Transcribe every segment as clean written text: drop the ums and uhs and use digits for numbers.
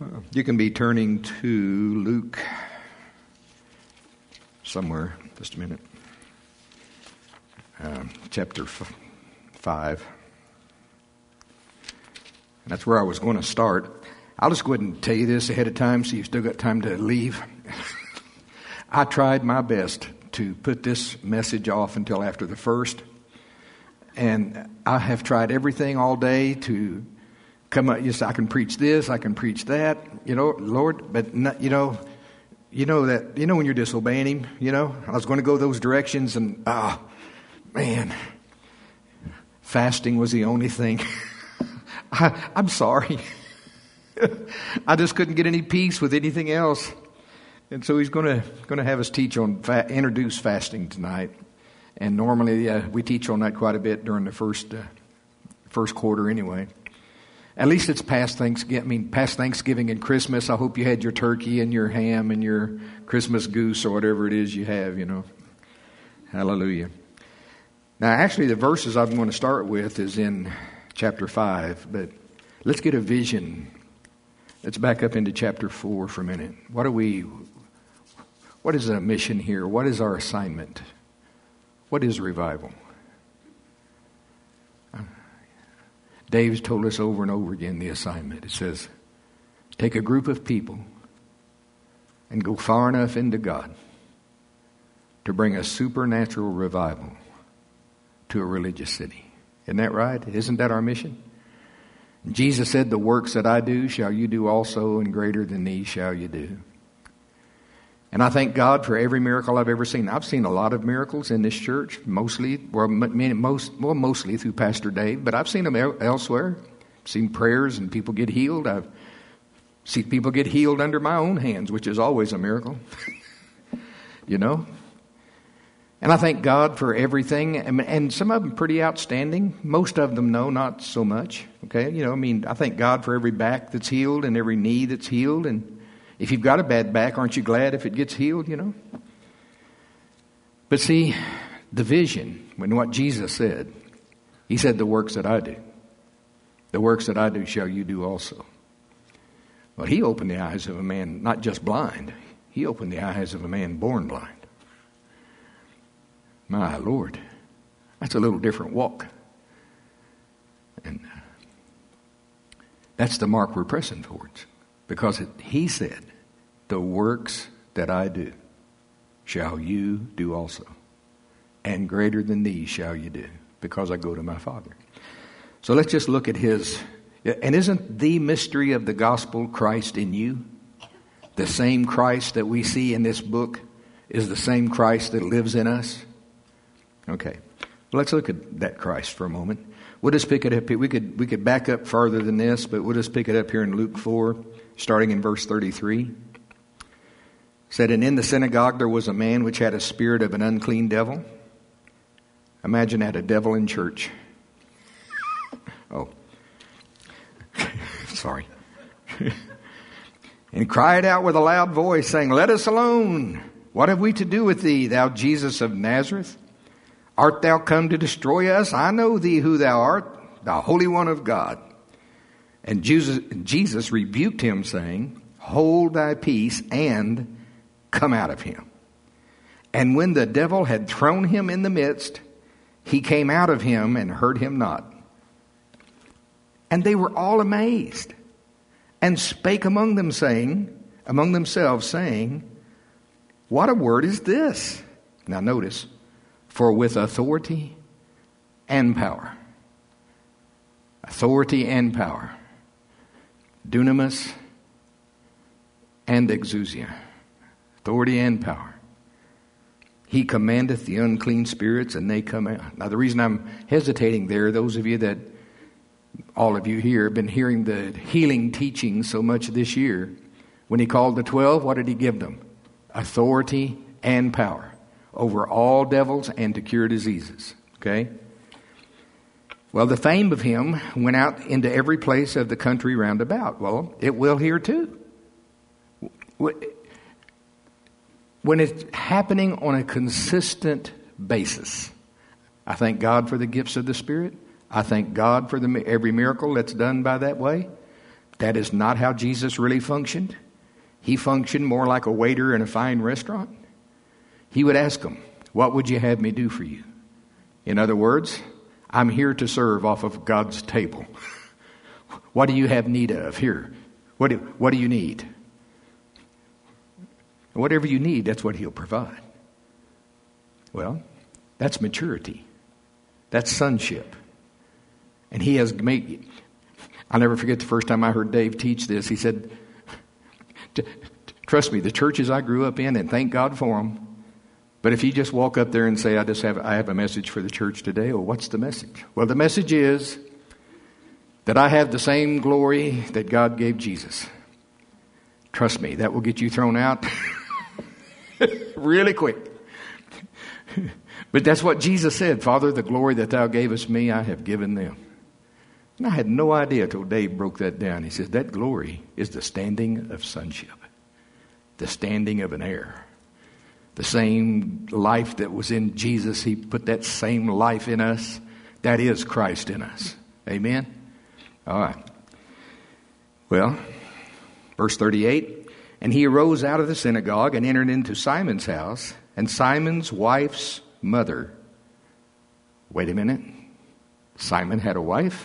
You can be turning to Luke somewhere. Just a minute. Chapter 5. And that's where I was going to start. I'll just go ahead and tell you this ahead of time so you've still got time to leave. I tried my best to put this message off until after the first. And I have tried everything all day to come up. Yes, I can preach this, I can preach that, Lord. But not, when you're disobeying Him, I was going to go those directions, and man, fasting was the only thing. I'm sorry. I just couldn't get any peace with anything else. And so he's going to have us teach on introduce fasting tonight. And normally we teach on that quite a bit during the first quarter anyway. At least it's past Thanksgiving and Christmas. I hope you had your turkey and your ham and your Christmas goose or whatever it is you have, Hallelujah. Now, actually, the verses I'm going to start with is in chapter 5. But let's get a vision. Let's back up into chapter 4 for a minute. What is our mission here? What is our assignment? What is revival? Dave's told us over and over again the assignment. It says, take a group of people and go far enough into God to bring a supernatural revival to a religious city. Isn't that right? Isn't that our mission? Jesus said, the works that I do shall you do also, and greater than these shall you do. And I thank God for every miracle I've ever seen. I've seen a lot of miracles in this church, mostly through Pastor Dave, but I've seen them elsewhere. I've seen prayers and people get healed. I've seen people get healed under my own hands, which is always a miracle. And I thank God for everything. And some of them pretty outstanding. Most of them, no, not so much. Okay, I thank God for every back that's healed and every knee that's healed. And if you've got a bad back, aren't you glad if it gets healed, But see, the vision, when what Jesus said, He said, the works that I do. The works that I do shall you do also. Well, He opened the eyes of a man, not just blind. He opened the eyes of a man born blind. My Lord, that's a little different walk. And that's the mark we're pressing towards. Because He said, the works that I do shall you do also. And greater than these shall you do, because I go to my Father. So let's just look at His. And isn't the mystery of the gospel Christ in you? The same Christ that we see in this book is the same Christ that lives in us. Okay, well, let's look at that Christ for a moment. We'll just pick it up here. We could back up farther than this, but we'll just pick it up here in Luke 4, starting in verse 33. It said, and in the synagogue there was a man which had a spirit of an unclean devil. Imagine that, a devil in church. Oh, sorry. And cried out with a loud voice, saying, let us alone. What have we to do with thee, thou Jesus of Nazareth? Art thou come to destroy us? I know thee who thou art, the Holy One of God. And Jesus rebuked him, saying, hold thy peace and come out of him. And when the devil had thrown him in the midst, he came out of him and heard him not. And they were all amazed, and spake among themselves, saying, what a word is this? Now notice, for with authority and power. Authority and power. Dunamis and exousia. Authority and power. He commandeth the unclean spirits, and they come out. Now the reason I'm hesitating there, those of you that, all of you here, have been hearing the healing teaching so much this year. When He called the 12, what did He give them? Authority and power over all devils and to cure diseases. Okay? Well, the fame of Him went out into every place of the country round about. Well, it will here too. When it's happening on a consistent basis, I thank God for the gifts of the Spirit. I thank God for every miracle that's done by that way. That is not how Jesus really functioned. He functioned more like a waiter in a fine restaurant. He would ask them, what would you have me do for you? In other words, I'm here to serve off of God's table. What do you have need of here? What do you need? Whatever you need, that's what He'll provide. Well, that's maturity. That's sonship. And He has made... I'll never forget the first time I heard Dave teach this. He said, trust me, the churches I grew up in, and thank God for them, but if you just walk up there and say, I have a message for the church today, well, what's the message? Well, the message is that I have the same glory that God gave Jesus. Trust me, that will get you thrown out really quick. But that's what Jesus said. Father, the glory that thou gavest me, I have given them. And I had no idea until Dave broke that down. He says, that glory is the standing of sonship, the standing of an heir. The same life that was in Jesus, He put that same life in us. That is Christ in us. Amen? All right. Well, verse 38, and He arose out of the synagogue and entered into Simon's house, and Simon's wife's mother. Wait a minute. Simon had a wife?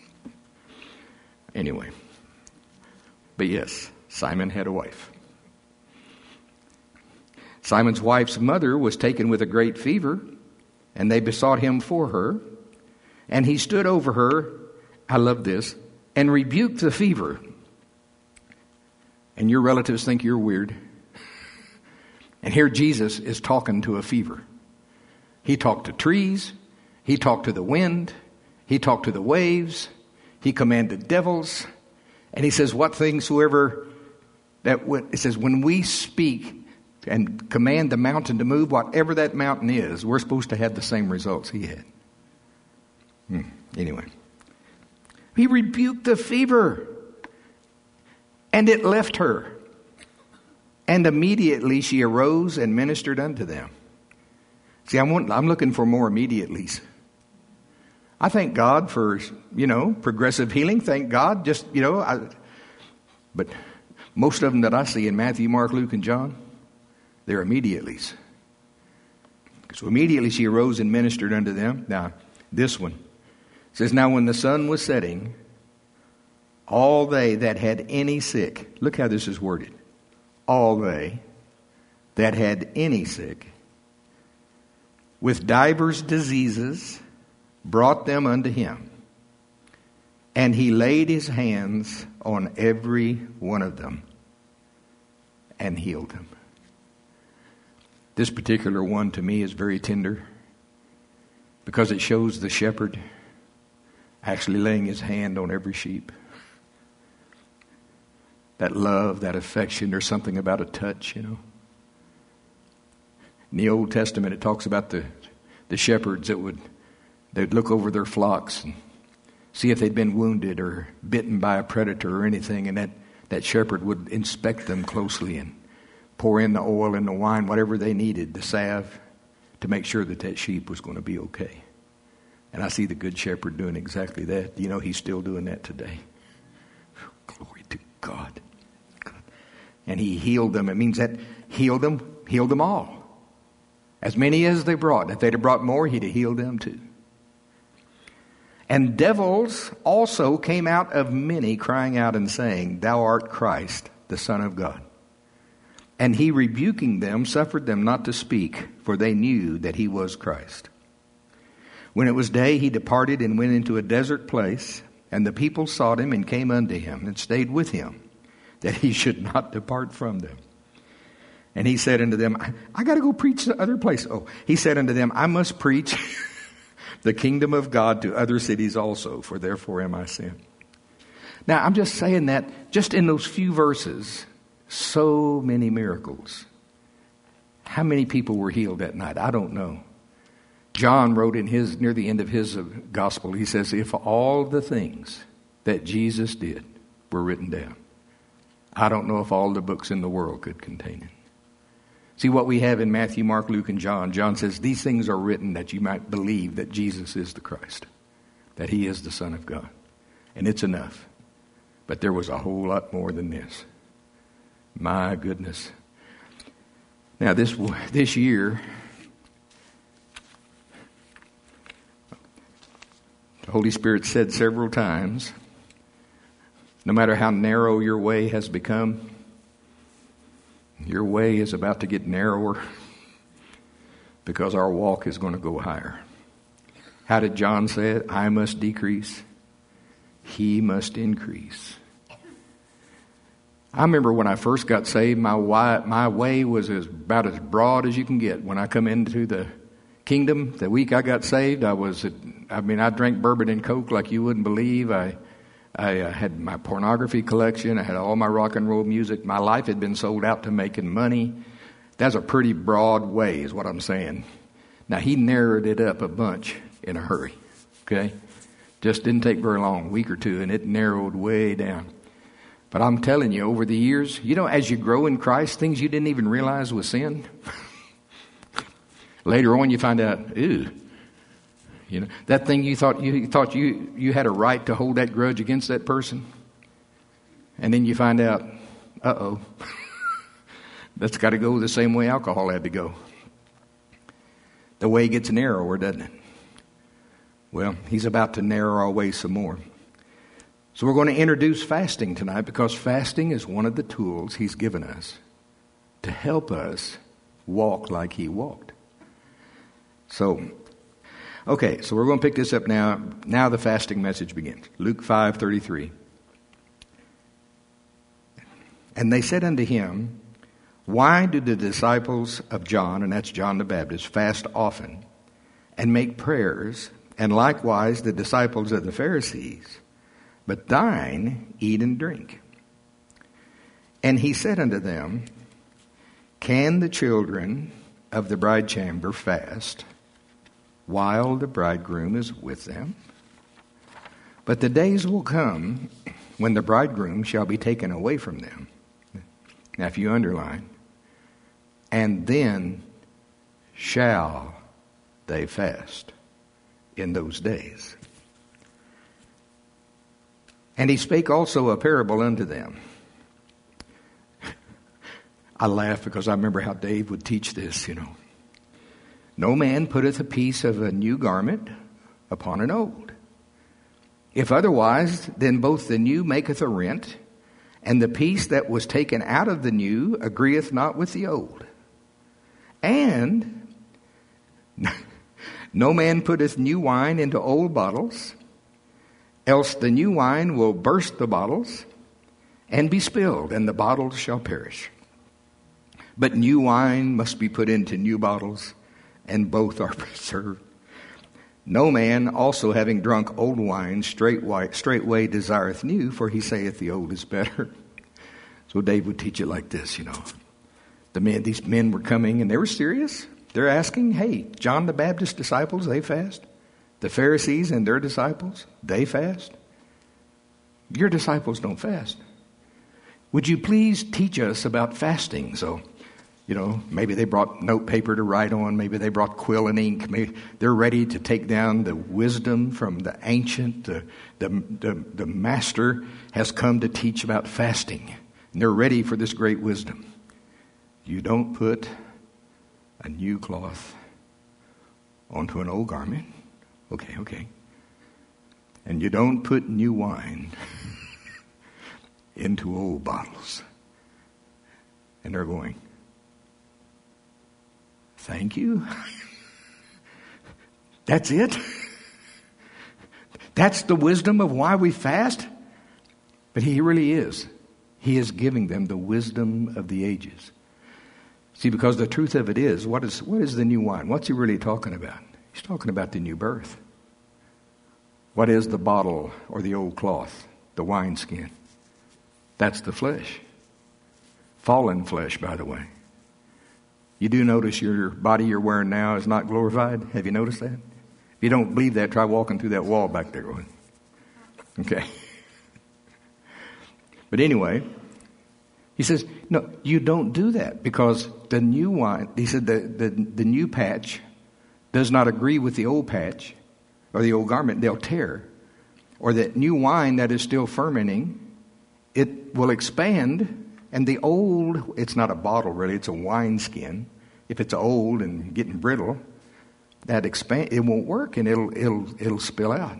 Anyway. But yes, Simon had a wife. Simon's wife's mother was taken with a great fever, and they besought Him for her. And He stood over her, I love this, and rebuked the fever. And your relatives think you're weird. And here Jesus is talking to a fever. He talked to trees. He talked to the wind. He talked to the waves. He commanded devils. And He says, what things soever it says, when we speak and command the mountain to move, whatever that mountain is, we're supposed to have the same results He had. Anyway. He rebuked the fever, and it left her. And immediately she arose and ministered unto them. See, I'm looking for more immediatelys. I thank God for, progressive healing. Thank God. But most of them that I see in Matthew, Mark, Luke, and John, they're immediatelys. So immediately she arose and ministered unto them. Now, this one says, now when the sun was setting, all they that had any sick, look how this is worded. All they that had any sick, with divers diseases, brought them unto Him. And He laid His hands on every one of them and healed them. This particular one to me is very tender because it shows the shepherd actually laying his hand on every sheep. That love, that affection, there's something about a touch, In the Old Testament, it talks about the shepherds they'd look over their flocks and see if they'd been wounded or bitten by a predator or anything, and that shepherd would inspect them closely and pour in the oil and the wine, whatever they needed, the salve, to make sure that sheep was going to be okay. And I see the Good Shepherd doing exactly that. He's still doing that today. Glory to God. And He healed them. It means that healed them all. As many as they brought. If they'd have brought more, He'd have healed them too. And devils also came out of many, crying out and saying, Thou art Christ, the Son of God. And He, rebuking them, suffered them not to speak, for they knew that He was Christ. When it was day, He departed and went into a desert place, and the people sought Him and came unto Him and stayed with Him, that He should not depart from them. And He said unto them, I got to go preach to other places. He said unto them, I must preach the kingdom of God to other cities also, for therefore am I sent. Now, I'm just saying that just in those few verses, so many miracles. How many people were healed that night? I don't know. John wrote near the end of his gospel, he says, if all the things that Jesus did were written down, I don't know if all the books in the world could contain it. See what we have in Matthew, Mark, Luke, and John. John says, these things are written that you might believe that Jesus is the Christ, that He is the Son of God. And it's enough. But there was a whole lot more than this. My goodness. Now this year, the Holy Spirit said several times, no matter how narrow your way has become, your way is about to get narrower because our walk is going to go higher. How did John say it? I must decrease, he must increase. I remember when I first got saved, my way was about as broad as you can get. When I come into the kingdom, the week I got saved, I drank bourbon and Coke like you wouldn't believe. I had my pornography collection. I had all my rock and roll music. My life had been sold out to making money. That's a pretty broad way is what I'm saying. Now, he narrowed it up a bunch in a hurry, okay? Just didn't take very long, a week or two, and it narrowed way down. But I'm telling you, over the years, as you grow in Christ, things you didn't even realize was sin. Later on, you find out, ew. That thing you thought you had a right to hold that grudge against that person. And then you find out, uh-oh. That's got to go the same way alcohol had to go. The way gets narrower, doesn't it? Well, he's about to narrow our way some more. So we're going to introduce fasting tonight because fasting is one of the tools he's given us to help us walk like he walked. So we're going to pick this up now. Now the fasting message begins. Luke 5:33. And they said unto him, why do the disciples of John, and that's John the Baptist, fast often and make prayers, and likewise the disciples of the Pharisees? But thine eat and drink. And he said unto them, can the children of the bride chamber fast while the bridegroom is with them? But the days will come when the bridegroom shall be taken away from them. Now if you underline, and then shall they fast in those days. And he spake also a parable unto them. I laugh because I remember how Dave would teach this, No man putteth a piece of a new garment upon an old. If otherwise, then both the new maketh a rent, and the piece that was taken out of the new agreeth not with the old. And no man putteth new wine into old bottles, else the new wine will burst the bottles and be spilled, and the bottles shall perish. But new wine must be put into new bottles, and both are preserved. No man also having drunk old wine straightway desireth new, for he saith the old is better. So Dave would teach it like this, These men were coming and they were serious. They're asking, hey, John the Baptist disciples, they fast. The Pharisees and their disciples, they fast. Your disciples don't fast. Would you please teach us about fasting? So, maybe they brought note paper to write on. Maybe they brought quill and ink. Maybe they're ready to take down the wisdom from the ancient. The master has come to teach about fasting. And they're ready for this great wisdom. You don't put a new cloth onto an old garment. Okay. And you don't put new wine into old bottles. And they're going, thank you? That's it? That's the wisdom of why we fast? But he really is. He is giving them the wisdom of the ages. See, because the truth of it is, what is the new wine? What's he really talking about? He's talking about the new birth. What is the bottle or the old cloth? The wineskin. That's the flesh. Fallen flesh, by the way. You do notice your body you're wearing now is not glorified? Have you noticed that? If you don't believe that, try walking through that wall back there. Okay. But anyway, he says, no, you don't do that because the new wine, he said the new patch does not agree with the old patch or the old garment. They'll tear. Or that new wine that is still fermenting it will expand. And the old, it's not a bottle really, it's a wineskin. If it's old and getting brittle, it won't work and it'll spill out.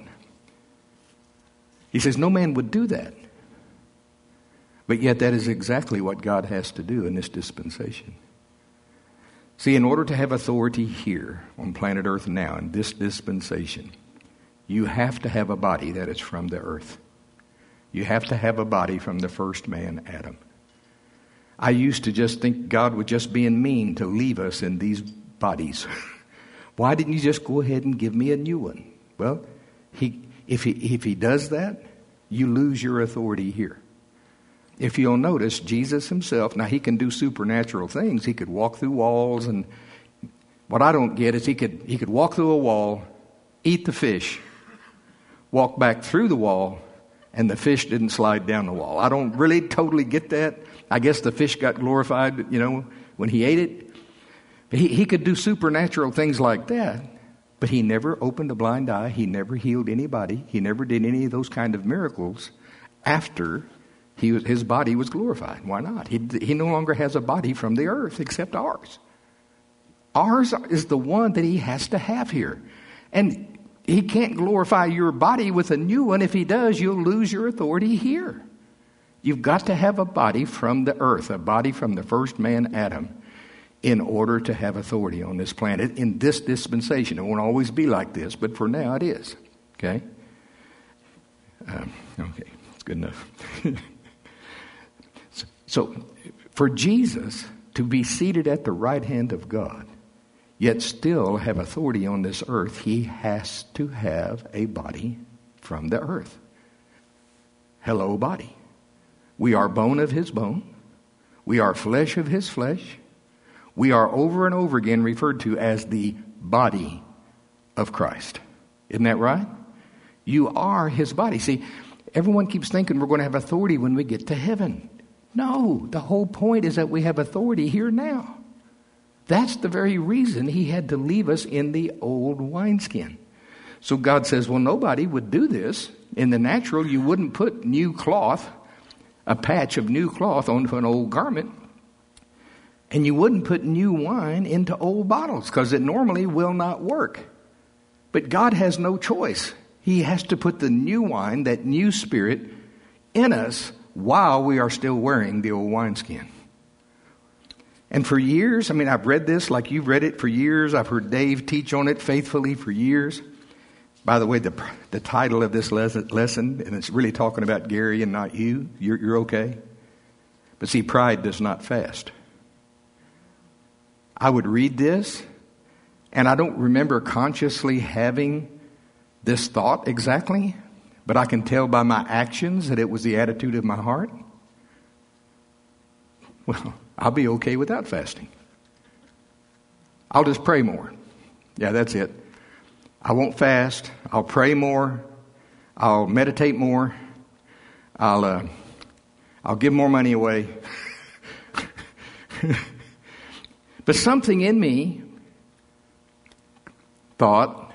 He says no man would do that. But yet that is exactly what God has to do in this dispensation. See, in order to have authority here on planet Earth now in this dispensation, you have to have a body that is from the earth. You have to have a body from the first man, Adam. I used to just think God was just being mean to leave us in these bodies. Why didn't you just go ahead and give me a new one? Well, if he does that, you lose your authority here. If you'll notice, Jesus himself, now he can do supernatural things. He could walk through walls, and what I don't get is he could walk through a wall, eat the fish, walk back through the wall, and the fish didn't slide down the wall. I don't really totally get that. I guess the fish got glorified, when he ate it. But he could do supernatural things like that, but he never opened a blind eye. He never healed anybody. He never did any of those kind of miracles after his body was glorified. Why not? He no longer has a body from the earth except ours. Ours is the one that he has to have here. And he can't glorify your body with a new one. If he does, you'll lose your authority here. You've got to have a body from the earth, a body from the first man, Adam, in order to have authority on this planet in this dispensation. It won't always be like this, but for now it is. Okay? Okay, it's good enough. So, for Jesus to be seated at the right hand of God, yet still have authority on this earth, he has to have a body from the earth. Hello, body. We are bone of his bone. We are flesh of his flesh. We are over and over again referred to as the body of Christ. Isn't that right? You are his body. See, everyone keeps thinking we're going to have authority when we get to heaven. No, the whole point is that we have authority here now. That's the very reason he had to leave us in the old wineskin. So God says, well, nobody would do this. In the natural, you wouldn't put new cloth, a patch of new cloth onto an old garment. And you wouldn't put new wine into old bottles because it normally will not work. But God has no choice. He has to put the new wine, that new spirit, in us while we are still wearing the old wineskin. And for years, I've read this like you've read it for years. I've heard Dave teach on it faithfully for years. By the way, the title of this lesson, and it's really talking about Gary and not you. You're okay. But see, pride does not fast. I would read this, and I don't remember consciously having this thought exactly, but I can tell by my actions that it was the attitude of my heart. Well, I'll be okay without fasting. I'll just pray more. Yeah, that's it. I won't fast. I'll pray more. I'll meditate more. I'll give more money away. But something in me thought,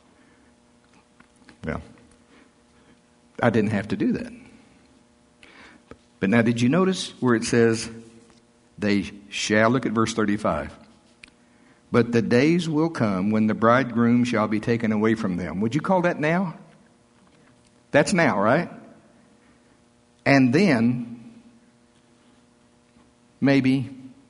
well, I didn't have to do that. But now, did you notice where it says, they shall, look at verse 35. But the days will come when the bridegroom shall be taken away from them. Would you call that now? That's now, right? And then, maybe,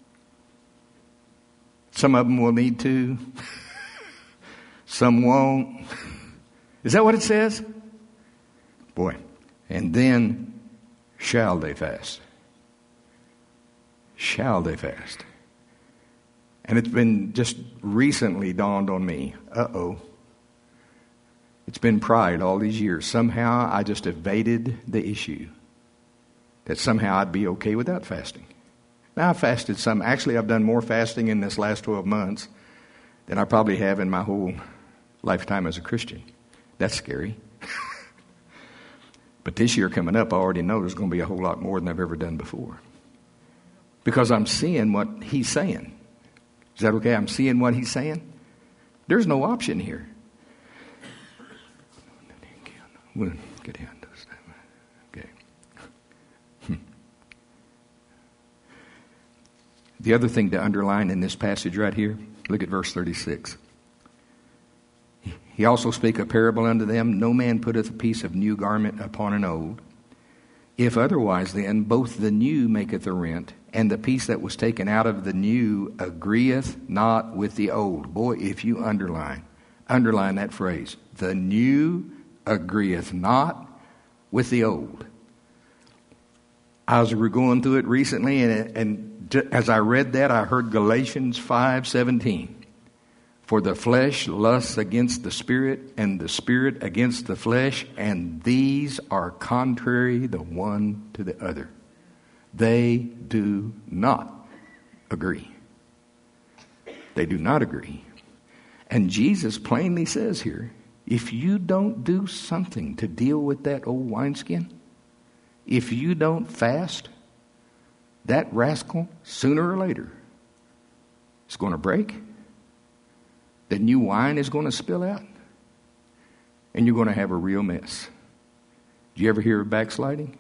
some of them will need to. Some won't. Is that what it says? Boy. And then shall they fast. Shall they fast. And it's been just recently dawned on me. It's been pride all these years. Somehow I just evaded the issue. That somehow I'd be okay without fasting. Now, I've fasted some. Actually, I've done more fasting in this last 12 months than I probably have in my whole lifetime as a Christian. That's scary. But this year coming up, I already know there's going to be a whole lot more than I've ever done before. Because I'm seeing what he's saying. Is that okay? I'm seeing what he's saying. There's no option here. Okay. The other thing to underline in this passage right here, look at verse 36. He also spake a parable unto them, no man putteth a piece of new garment upon an old. If otherwise then, both the new maketh a rent, and the piece that was taken out of the new agreeth not with the old. Boy, if you underline that phrase, the new agreeth not with the old. I was going through it recently, and as I read that, I heard Galatians 5:17. For the flesh lusts against the spirit, and the spirit against the flesh, and these are contrary the one to the other. They do not agree. They do not agree. And Jesus plainly says here, if you don't do something to deal with that old wineskin, if you don't fast, that rascal, sooner or later, is going to break. The new wine is going to spill out. And you're going to have a real mess. Do you ever hear of backsliding?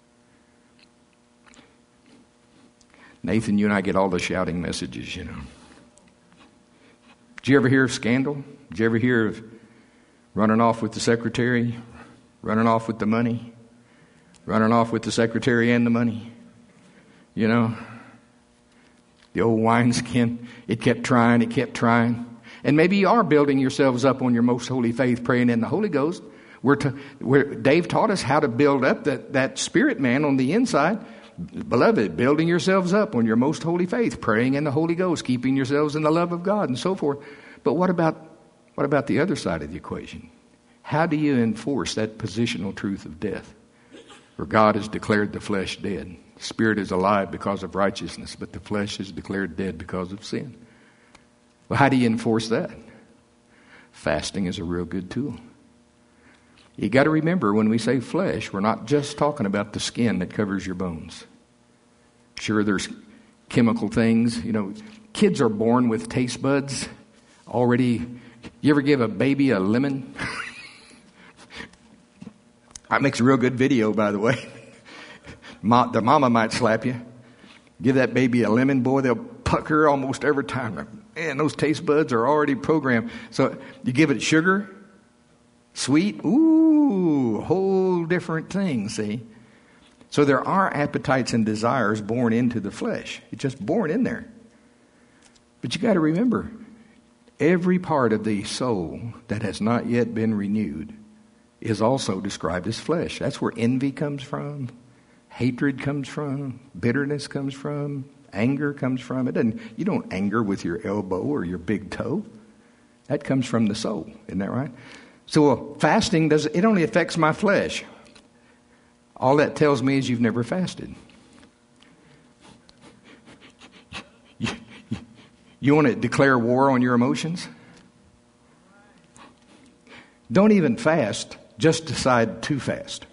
Nathan, you and I get all the shouting messages, you know. Did you ever hear of scandal? Did you ever hear of running off with the secretary? Running off with the money? Running off with the secretary and the money? You know? The old wineskin, it kept trying. And maybe you are building yourselves up on your most holy faith, praying in the Holy Ghost. Dave taught us how to build up that spirit man on the inside. Beloved, building yourselves up on your most holy faith, praying in the Holy Ghost, keeping yourselves in the love of God, and so forth. But what about the other side of the equation? How do you enforce that positional truth of death? For God has declared the flesh dead. The spirit is alive because of righteousness, but the flesh is declared dead because of sin. Well, how do you enforce that? Fasting is a real good tool. You got to remember, when we say flesh, we're not just talking about the skin that covers your bones. Sure, there's chemical things. You know, kids are born with taste buds already. You ever give a baby a lemon? That makes a real good video, by the way. The mama might slap you. Give that baby a lemon, boy, they'll pucker almost every time. Man, those taste buds are already programmed. So you give it sugar, sweet, ooh, whole different thing, see? So there are appetites and desires born into the flesh. It's just born in there. But you got to remember, every part of the soul that has not yet been renewed is also described as flesh. That's where envy comes from, hatred comes from, bitterness comes from, anger comes from. You don't anger with your elbow or your big toe. That comes from the soul. Isn't that right? So fasting it only affects my flesh. All that tells me is you've never fasted. You want to declare war on your emotions? Don't even fast. Just decide to fast.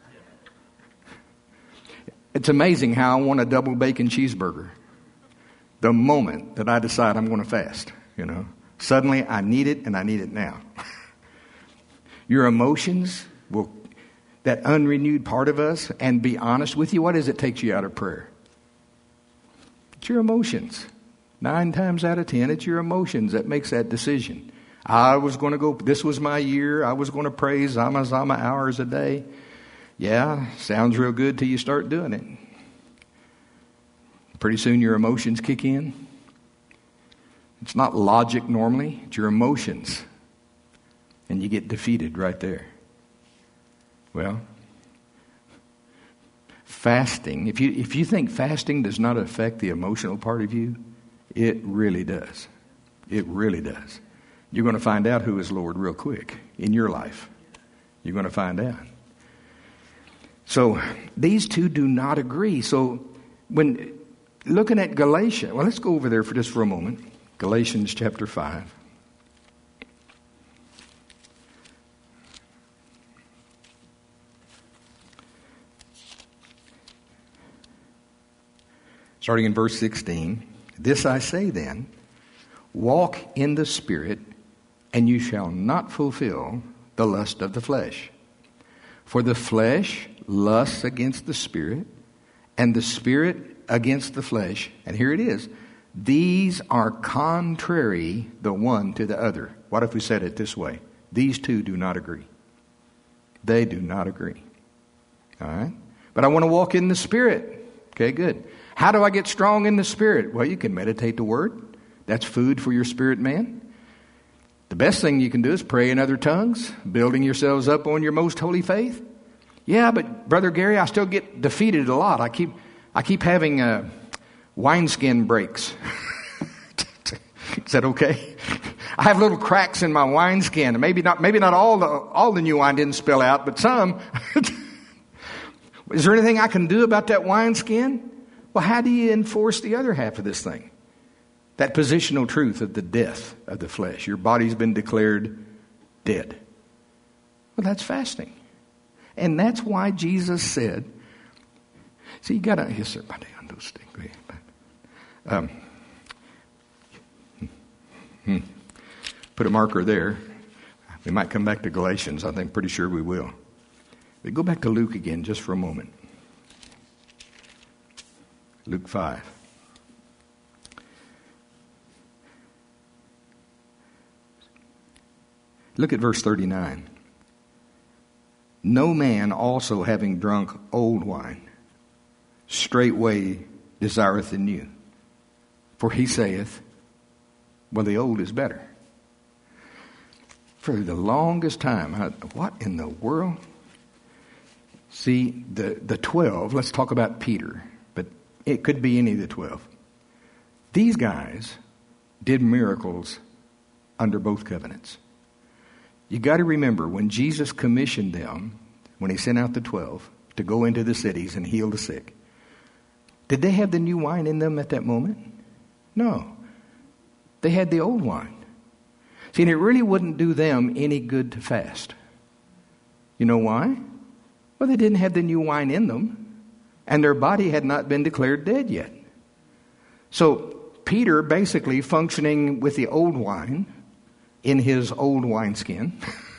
It's amazing how I want a double bacon cheeseburger. The moment that I decide I'm going to fast, you know, suddenly I need it, and I need it now. Your emotions that unrenewed part of us, and be honest with you, what is it takes you out of prayer? It's your emotions. 9 times out of 10, it's your emotions that makes that decision. I was going to go, this was my year, I was going to pray Zama hours a day. Yeah, sounds real good till you start doing it. Pretty soon your emotions kick in. It's not logic normally, it's your emotions. And you get defeated right there. Well, fasting, if you think fasting does not affect the emotional part of you, it really does. It really does. You're going to find out who is Lord real quick in your life. You're going to find out. So these two do not agree. So when looking at Galatians, well, let's go over there for a moment. Galatians chapter 5. Starting in verse 16. This I say then, walk in the Spirit, and you shall not fulfill the lust of the flesh. For the flesh lusts against the Spirit, and the Spirit against the flesh. And here it is. These are contrary the one to the other. What if we said it this way? These two do not agree. They do not agree. All right? But I want to walk in the Spirit. Okay, good. How do I get strong in the Spirit? Well, you can meditate the Word. That's food for your spirit man. The best thing you can do is pray in other tongues, building yourselves up on your most holy faith. Yeah, but Brother Gary, I still get defeated a lot. I keep having wineskin breaks. Is that okay? I have little cracks in my wineskin. Maybe not all the new wine didn't spill out, but some. Is there anything I can do about that wineskin? Well, how do you enforce the other half of this thing? That positional truth of the death of the flesh. Your body's been declared dead. Well, that's fasting. And that's why Jesus said, see, you got to, yes, sir, put a marker there. We might come back to Galatians. I think pretty sure we will. But go back to Luke again just for a moment. Luke 5. Look at verse 39. No man also having drunk old wine straightway desireth the new. For he saith, well, the old is better. For the longest time, what in the world? See, the 12, let's talk about Peter, but it could be any of the 12. These guys did miracles under both covenants. You got to remember, when Jesus commissioned them, when he sent out the 12 to go into the cities and heal the sick, did they have the new wine in them at that moment? No. They had the old wine. See, and it really wouldn't do them any good to fast. You know why? Well, they didn't have the new wine in them, and their body had not been declared dead yet. So Peter, basically functioning with the old wine in his old wineskin,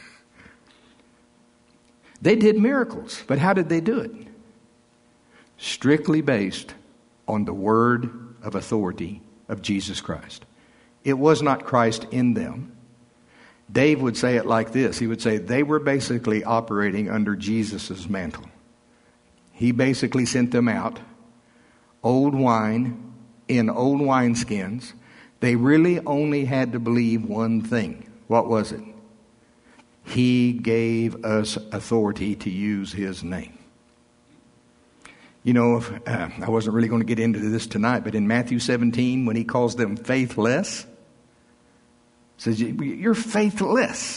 they did miracles. But how did they do it? Strictly based on the word of authority of Jesus Christ. It was not Christ in them. Dave would say it like this. He would say they were basically operating under Jesus' mantle. He basically sent them out, old wine in old wineskins. They really only had to believe one thing. What was it? He gave us authority to use his name. You know, I wasn't really going to get into this tonight, but in Matthew 17, when he calls them faithless, says, you're faithless.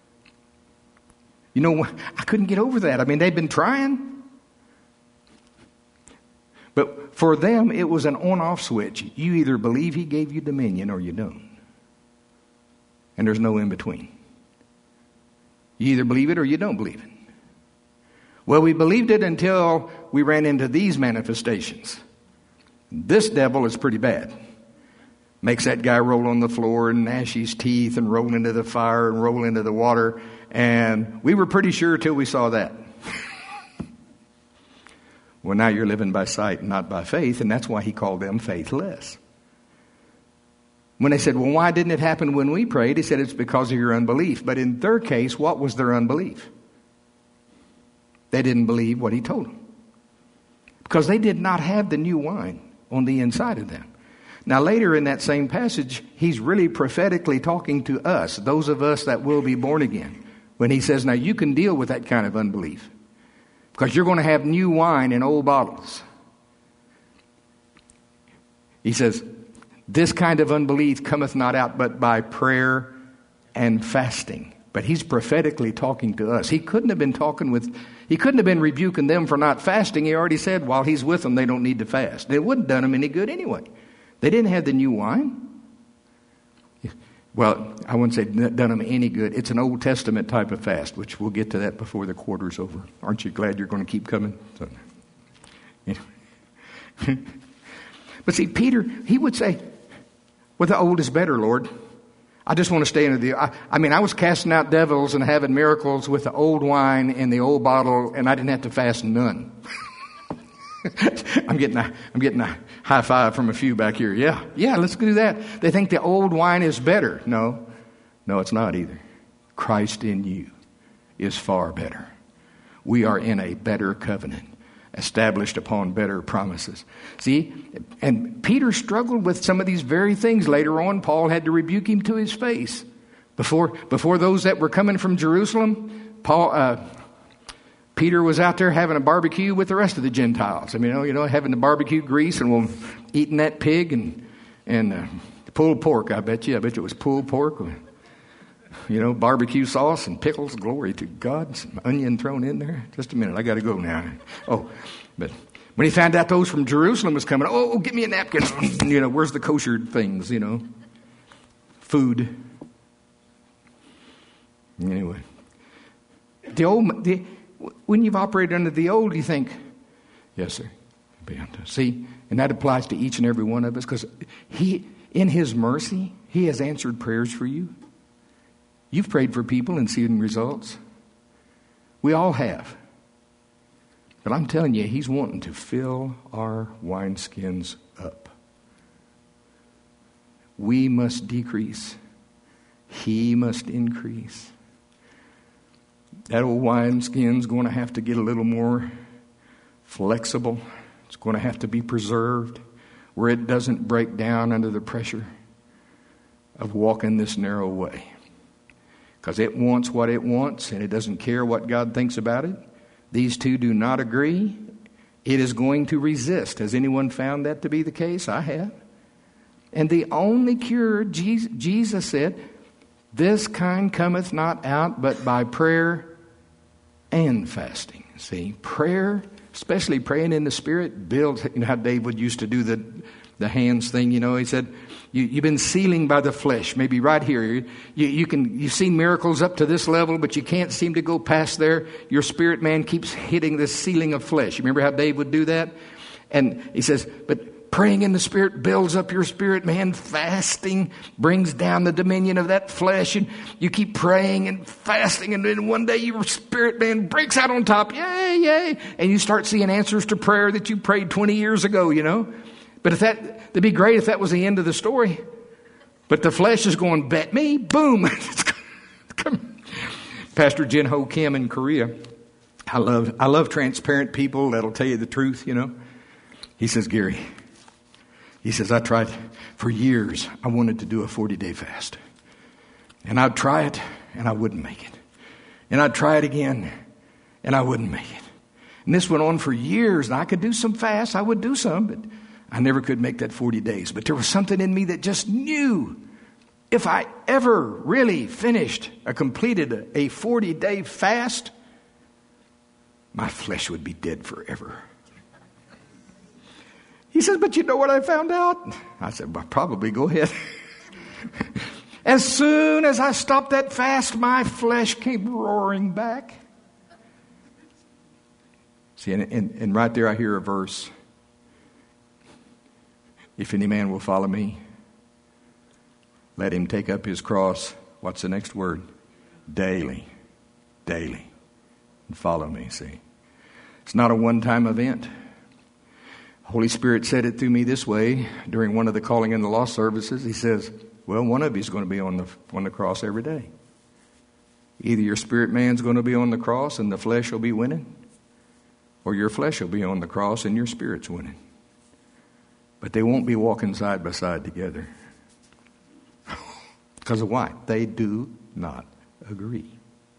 You know, I couldn't get over that. I mean, they've been trying. But for them, it was an on-off switch. You either believe he gave you dominion or you don't. And there's no in between. You either believe it or you don't believe it. Well, we believed it until we ran into these manifestations. This devil is pretty bad. Makes that guy roll on the floor and gnash his teeth and roll into the fire and roll into the water. And we were pretty sure till we saw that. Well, now you're living by sight and not by faith, and that's why he called them faithless. When they said, well, why didn't it happen when we prayed? He said, it's because of your unbelief. But in their case, what was their unbelief? They didn't believe what he told them. Because they did not have the new wine on the inside of them. Now, later in that same passage, he's really prophetically talking to us, those of us that will be born again, when he says, now you can deal with that kind of unbelief because you're going to have new wine in old bottles. He says, this kind of unbelief cometh not out but by prayer and fasting. But he's prophetically talking to us. He couldn't have been rebuking them for not fasting. He already said while he's with them, they don't need to fast. It wouldn't have done them any good anyway. They didn't have the new wine. Well, I wouldn't say done them any good. It's an Old Testament type of fast, which we'll get to that before the quarter's over. Aren't you glad you're going to keep coming? So, yeah. But see, Peter, he would say, well, the old is better, Lord. I just want to stay into I was casting out devils and having miracles with the old wine in the old bottle, and I didn't have to fast none. I'm getting a high five from a few back here. Yeah, let's do that. They think the old wine is better. No, it's not either. Christ in you is far better. We are in a better covenant, established upon better promises. See, and Peter struggled with some of these very things. Later on, Paul had to rebuke him to his face. Before those that were coming from Jerusalem, Peter was out there having a barbecue with the rest of the Gentiles. I mean, having the barbecue grease and eating that pig and pulled pork. I bet you it was pulled pork. Barbecue sauce and pickles. Glory to God. Some onion thrown in there. Just a minute. I got to go now. Oh, but when he found out those from Jerusalem was coming, give me a napkin. Where's the kosher things, Food. Anyway. When you've operated under the old, you think, yes, sir. See, and that applies to each and every one of us because in His mercy, He has answered prayers for you. You've prayed for people and seen results. We all have. But I'm telling you, He's wanting to fill our wineskins up. We must decrease. He must increase. That old wineskin's going to have to get a little more flexible. It's going to have to be preserved where it doesn't break down under the pressure of walking this narrow way. Because it wants what it wants, and it doesn't care what God thinks about it. These two do not agree. It is going to resist. Has anyone found that to be the case? I have. And the only cure, Jesus said, this kind cometh not out but by prayer and fasting. See, prayer, especially praying in the Spirit, builds. How David used to do the hands thing. He said, you've been sealing by the flesh. Maybe right here, you've seen miracles up to this level, but you can't seem to go past there. Your spirit man keeps hitting this ceiling of flesh. You remember how Dave would do that? And he says, but praying in the Spirit builds up your spirit man. Fasting brings down the dominion of that flesh. And you keep praying and fasting. And then one day your spirit man breaks out on top. Yay. And you start seeing answers to prayer that you prayed 20 years ago, But it'd be great if that was the end of the story. But the flesh is going, bet me. Boom. Pastor Jin Ho Kim in Korea. I love transparent people that'll tell you the truth, He says, Gary, he says, I tried for years. I wanted to do a 40-day fast. And I'd try it, and I wouldn't make it. And I'd try it again, and I wouldn't make it. And this went on for years. And I could do some fasts. I would do some, but I never could make that 40 days. But there was something in me that just knew if I ever really completed a 40-day fast, my flesh would be dead forever. He says, but you know what I found out? I said, well, probably go ahead. As soon as I stopped that fast, my flesh came roaring back. See, and right there I hear a verse. If any man will follow me, let him take up his cross. What's the next word? Daily. And follow me, see. It's not a one-time event. Holy Spirit said it through me this way during one of the calling in the lost services. He says, well, one of you is going to be on the cross every day. Either your spirit man's going to be on the cross and the flesh will be winning, or your flesh will be on the cross and your spirit's winning. But they won't be walking side by side together. Because of why? They do not agree.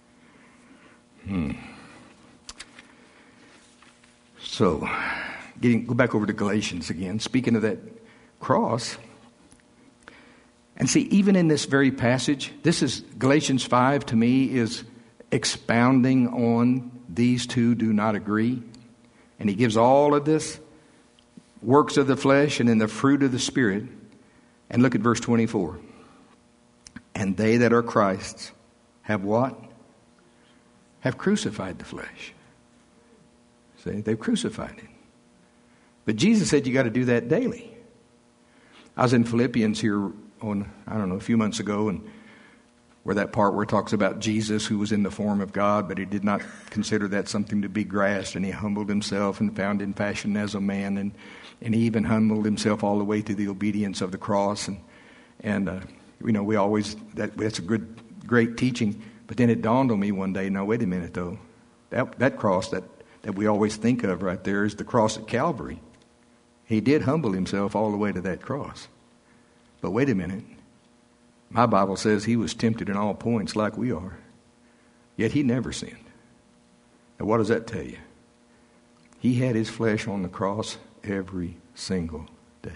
So, go back over to Galatians again. Speaking of that cross. And see, even in this very passage, this is Galatians 5 to me is expounding on these two do not agree. And he gives all of this works of the flesh and then the fruit of the Spirit. And look at verse 24. And they that are Christ's have what? Have crucified the flesh. See, they've crucified it. But Jesus said you got to do that daily. I was in Philippians here a few months ago, and where that part where it talks about Jesus who was in the form of God, but he did not consider that something to be grasped, and he humbled himself and found in fashion as a man, and he even humbled himself all the way to the obedience of the cross. And we always, that's a great teaching. But then it dawned on me one day, now wait a minute though, that cross that we always think of right there is the cross at Calvary. He did humble himself all the way to that cross. But wait a minute. My Bible says he was tempted in all points like we are, yet he never sinned. Now what does that tell you? He had his flesh on the cross every single day.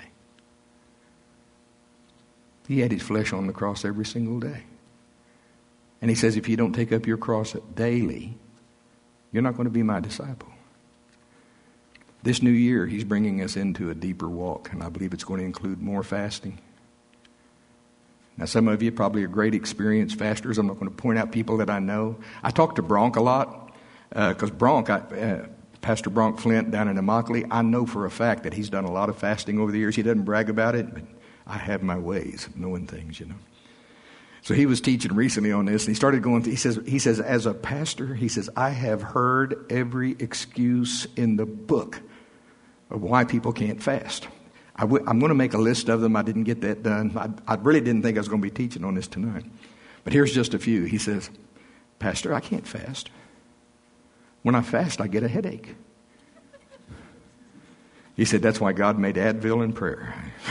He had his flesh on the cross every single day. And he says, if you don't take up your cross daily, you're not going to be my disciple. This new year, he's bringing us into a deeper walk, and I believe it's going to include more fasting. Now, some of you probably are great experienced fasters. I'm not going to point out people that I know. I talk to Bronk a lot because Pastor Bronk Flint down in Immokalee, I know for a fact that he's done a lot of fasting over the years. He doesn't brag about it, but I have my ways of knowing things, So he was teaching recently on this, and he started going through, he says, as a pastor, he says, I have heard every excuse in the book of why people can't fast. I'm going to make a list of them. I didn't get that done. I really didn't think I was going to be teaching on this tonight. But here's just a few. He says, Pastor, I can't fast. When I fast, I get a headache. He said, that's why God made Advil and prayer.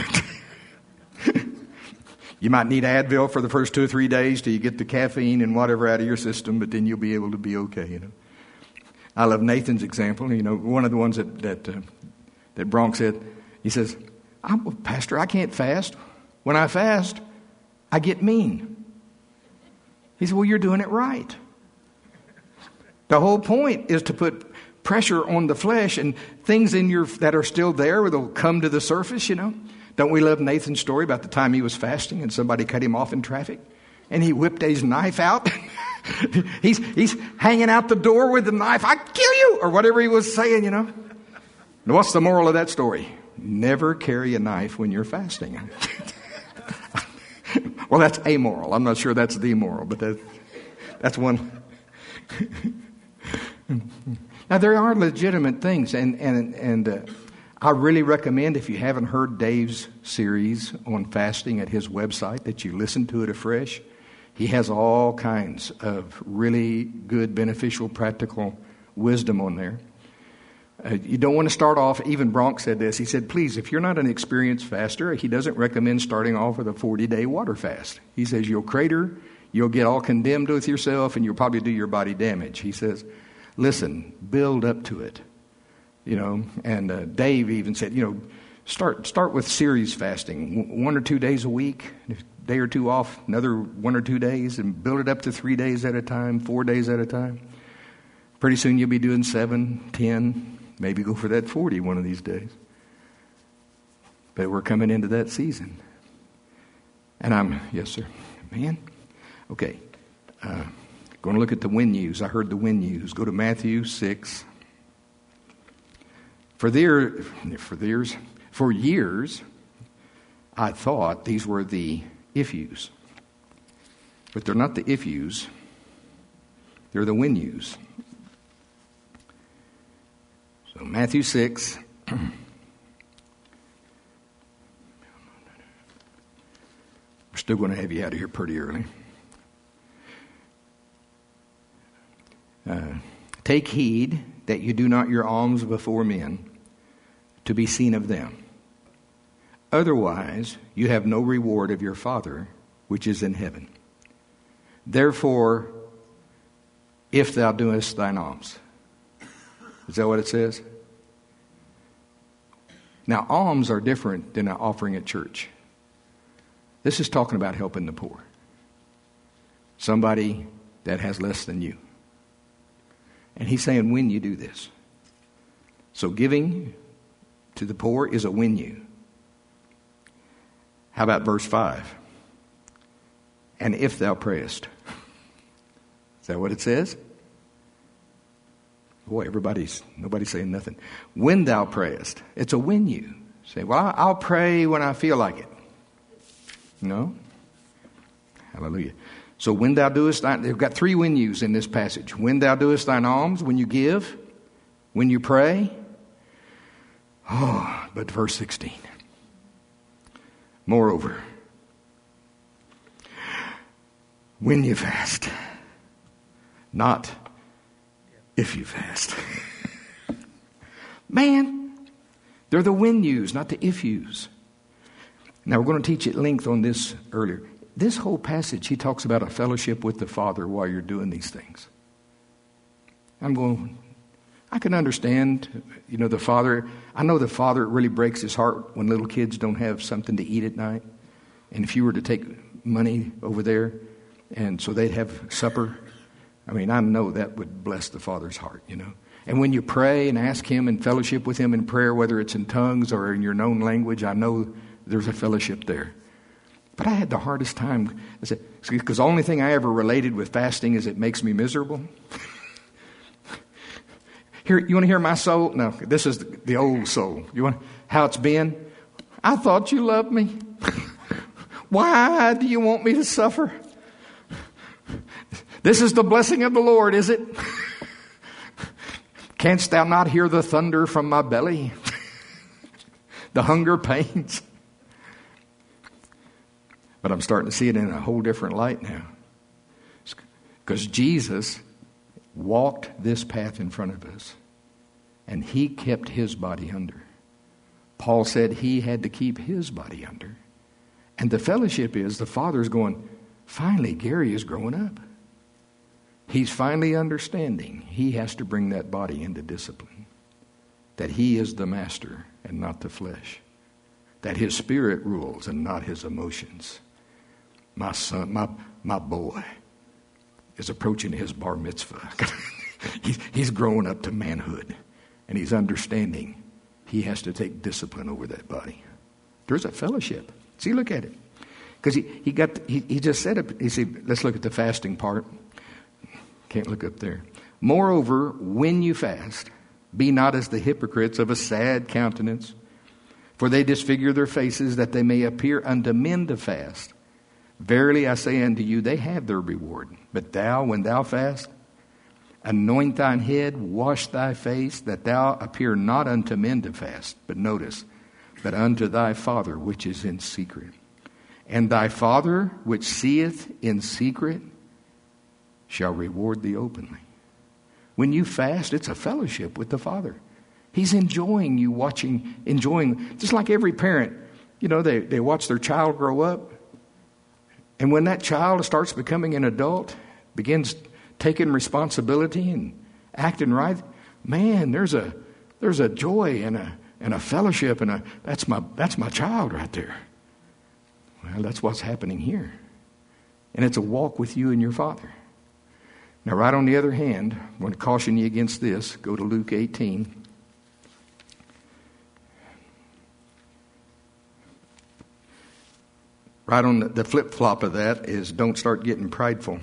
You might need Advil for the first 2 or 3 days till you get the caffeine and whatever out of your system, but then you'll be able to be okay, I love Nathan's example. One of the ones that Bronk said, he says, Pastor, I can't fast. When I fast, I get mean. He said, well, you're doing it right. The whole point is to put pressure on the flesh, and things that are still there, they'll come to the surface, Don't we love Nathan's story about the time he was fasting and somebody cut him off in traffic? And he whipped his knife out. he's hanging out the door with the knife. I kill you! Or whatever he was saying, Now, what's the moral of that story? Never carry a knife when you're fasting. Well, that's amoral. I'm not sure that's the moral, but that's one. Now, there are legitimate things, and I really recommend, if you haven't heard Dave's series on fasting at his website, that you listen to it afresh. He has all kinds of really good, beneficial, practical wisdom on there. You don't want to start off, even Bronk said this, he said, please, if you're not an experienced faster, he doesn't recommend starting off with a 40-day water fast. He says you'll crater, you'll get all condemned with yourself, and you'll probably do your body damage. He says, listen, build up to it. And Dave even said, start with series fasting, 1 or 2 days a week, a day or two off, another 1 or 2 days, and build it up to 3 days at a time, 4 days at a time. Pretty soon you'll be doing 7, 10, maybe go for that 40 one of these days. But we're coming into that season. And yes, sir. Man. Okay. Going to look at the when yous. I heard the when yous. Go to Matthew 6. For years, I thought these were the if yous. But they're not the if yous. They're the when yous. So Matthew 6. We're still going to have you out of here pretty early. Take heed that you do not your alms before men to be seen of them. Otherwise, you have no reward of your Father which is in heaven. Therefore, if thou doest thine alms. Is that what it says? Now, alms are different than an offering at church. This is talking about helping the poor. Somebody that has less than you. And he's saying when you do this. So giving to the poor is a when you. How about verse 5? And if thou prayest. Is that what it says? Boy, nobody's saying nothing. When thou prayest. It's a when you. Say, well, I'll pray when I feel like it. No? Hallelujah. So when thou doest they've got three when yous in this passage. When thou doest thine alms, when you give, when you pray. Oh, but verse 16. Moreover, when you fast, not if you fast. Man, they're the when yous, not the if yous. Now, we're going to teach at length on this earlier. This whole passage, he talks about a fellowship with the Father while you're doing these things. I can understand, the Father. I know the Father, it really breaks his heart when little kids don't have something to eat at night. And if you were to take money over there, and so they'd have supper, I know that would bless the Father's heart, And when you pray and ask him and fellowship with him in prayer, whether it's in tongues or in your known language, I know there's a fellowship there. But I had the hardest time, because the only thing I ever related with fasting is it makes me miserable. Here, you want to hear my soul? No, this is the old soul. You want how it's been? I thought you loved me. Why do you want me to suffer? This is the blessing of the Lord, is it? Canst thou not hear the thunder from my belly? The hunger pains. But I'm starting to see it in a whole different light now. Because Jesus walked this path in front of us. And he kept his body under. Paul said he had to keep his body under. And the fellowship is the Father's going, finally, Gary is growing up. He's finally understanding he has to bring that body into discipline. That he is the master and not the flesh. That his spirit rules and not his emotions. My son, my boy is approaching his bar mitzvah. He's growing up to manhood. And he's understanding he has to take discipline over that body. There's a fellowship. See, look at it. Because he just said it. You see, let's look at the fasting part. Can't look up there. Moreover, when you fast, be not as the hypocrites of a sad countenance, for they disfigure their faces that they may appear unto men to fast. Verily I say unto you, they have their reward. But thou, when thou fast, anoint thine head, wash thy face, that thou appear not unto men to fast. But notice, but unto thy Father which is in secret. And thy Father which seeth in secret shall reward thee openly. When you fast, it's a fellowship with the Father. He's enjoying you enjoying, just like every parent, they watch their child grow up. And when that child starts becoming an adult, begins taking responsibility and acting right, man, there's a joy and a fellowship and that's my child right there. Well, that's what's happening here. And it's a walk with you and your Father. Now, right on the other hand, I want to caution you against this. Go to Luke 18. Right on the flip-flop of that is don't start getting prideful.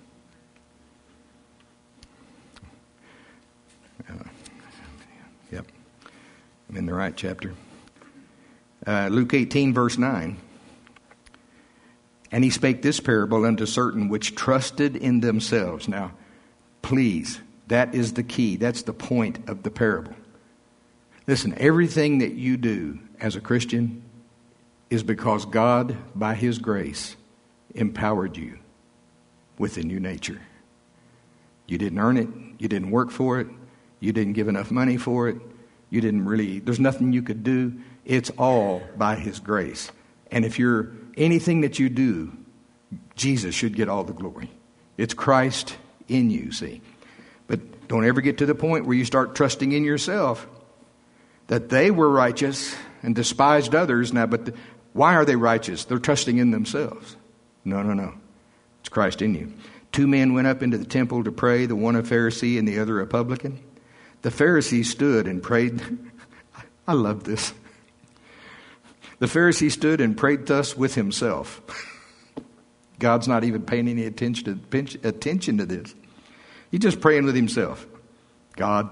Yep, I'm in the right chapter. Luke 18, verse 9. And he spake this parable unto certain which trusted in themselves. Now, please, that is the key. That's the point of the parable. Listen, everything that you do as a Christian is because God, by his grace, empowered you with a new nature. You didn't earn it. You didn't work for it. You didn't give enough money for it. There's nothing you could do. It's all by his grace. And if anything that you do, Jesus should get all the glory. It's Christ in you, see. But don't ever get to the point where you start trusting in yourself that they were righteous and despised others. Now, why are they righteous? They're trusting in themselves. No. It's Christ in you. 2 men went up into the temple to pray, the one a Pharisee and the other a publican. The Pharisee stood and prayed. I love this. The Pharisee stood and prayed thus with himself. God's not even paying any attention to this. He's just praying with himself. God,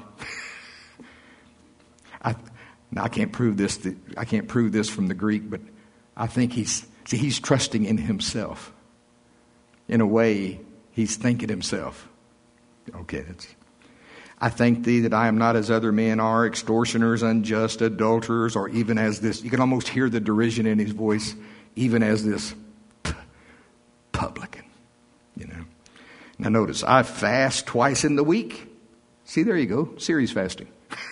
I can't prove this. I can't prove this from the Greek, but I think he's trusting in himself. In a way, he's thinking himself, okay, I thank thee that I am not as other men are, extortioners, unjust, adulterers, or even as this. You can almost hear the derision in his voice, even as this publican, Now notice, I fast twice in the week. See, there you go, series fasting.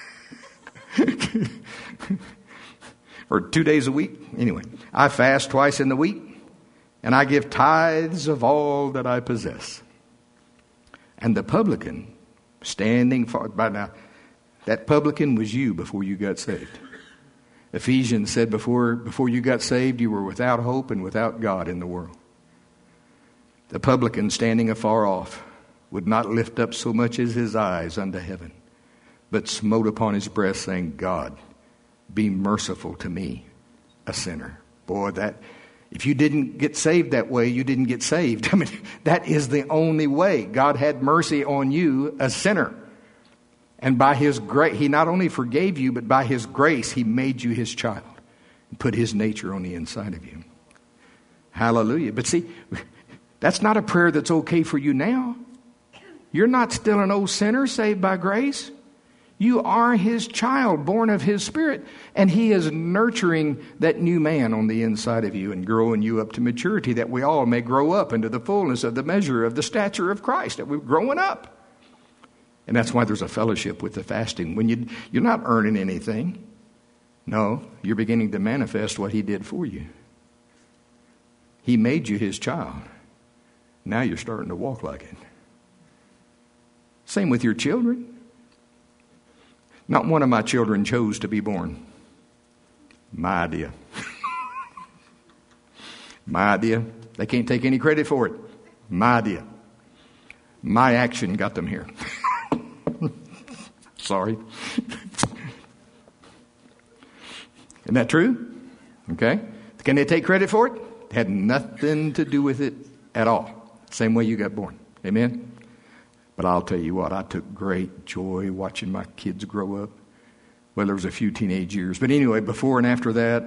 Or 2 days a week. Anyway, I fast twice in the week, and I give tithes of all that I possess. And the publican, standing far by now, that publican was you before you got saved. Ephesians said before you got saved, you were without hope and without God in the world. The publican, standing afar off, would not lift up so much as his eyes unto heaven, but smote upon his breast, saying, God, be merciful to me, a sinner. Boy, if you didn't get saved that way, you didn't get saved. I mean, that is the only way. God had mercy on you, a sinner. And by his grace, he not only forgave you, but by his grace, he made you his child and put his nature on the inside of you. Hallelujah. But see, that's not a prayer that's okay for you now. You're not still an old sinner saved by grace. You are his child, born of his Spirit, and he is nurturing that new man on the inside of you and growing you up to maturity, that we all may grow up into the fullness of the measure of the stature of Christ, that we're growing up. And that's why there's a fellowship with the fasting. When you're not earning anything. No, you're beginning to manifest what he did for you. He made you his child. Now you're starting to walk like it. Same with your children. Not one of my children chose to be born. My idea. My idea. They can't take any credit for it. My idea. My action got them here. Sorry. Isn't that true? Okay. Can they take credit for it? It had nothing to do with it at all. Same way you got born. Amen? But I'll tell you what, I took great joy watching my kids grow up. Well, there was a few teenage years. But anyway, before and after that,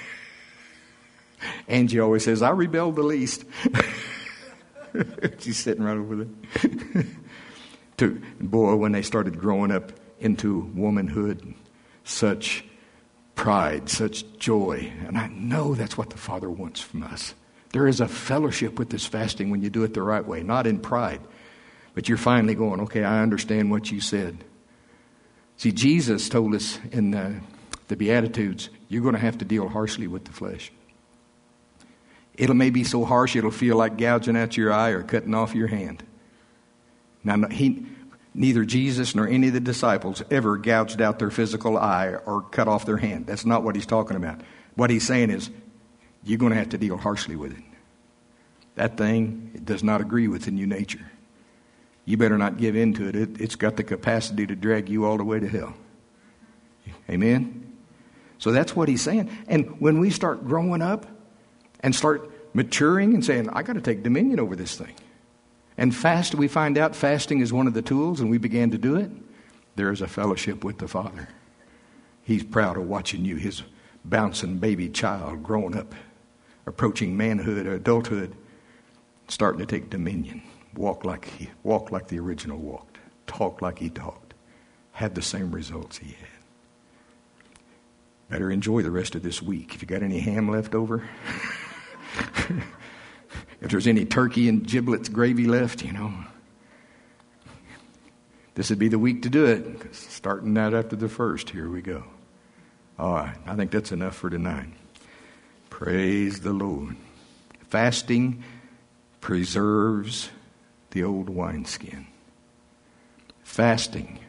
Angie always says, I rebelled the least. She's sitting right over there. Boy, when they started growing up into womanhood, such pride, such joy. And I know that's what the Father wants from us. There is a fellowship with this fasting when you do it the right way, not in pride. But you're finally going, okay, I understand what you said. See, Jesus told us in the Beatitudes, you're going to have to deal harshly with the flesh. It may be so harsh it'll feel like gouging out your eye or cutting off your hand. Now, neither Jesus nor any of the disciples ever gouged out their physical eye or cut off their hand. That's not what he's talking about. What he's saying is, you're going to have to deal harshly with it. That thing, it does not agree with the new nature. You better not give in to it. It's got the capacity to drag you all the way to hell. Amen? So that's what he's saying. And when we start growing up and start maturing and saying, I got to take dominion over this thing. And we find out fasting is one of the tools, and we began to do it. There is a fellowship with the Father. He's proud of watching you, his bouncing baby child, growing up, approaching manhood or adulthood, starting to take dominion. Walk like the original walked. Talk like he talked. Had the same results he had. Better enjoy the rest of this week. If you got any ham left over, if there's any turkey and giblets gravy left, this would be the week to do it. Starting out after the first, here we go. All right, I think that's enough for tonight. Praise the Lord. Fasting preserves the old wineskin. Fasting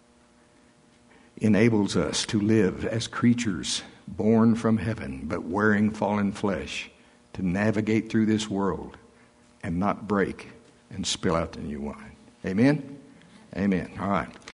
enables us to live as creatures born from heaven but wearing fallen flesh, to navigate through this world and not break and spill out the new wine. Amen? Amen. All right.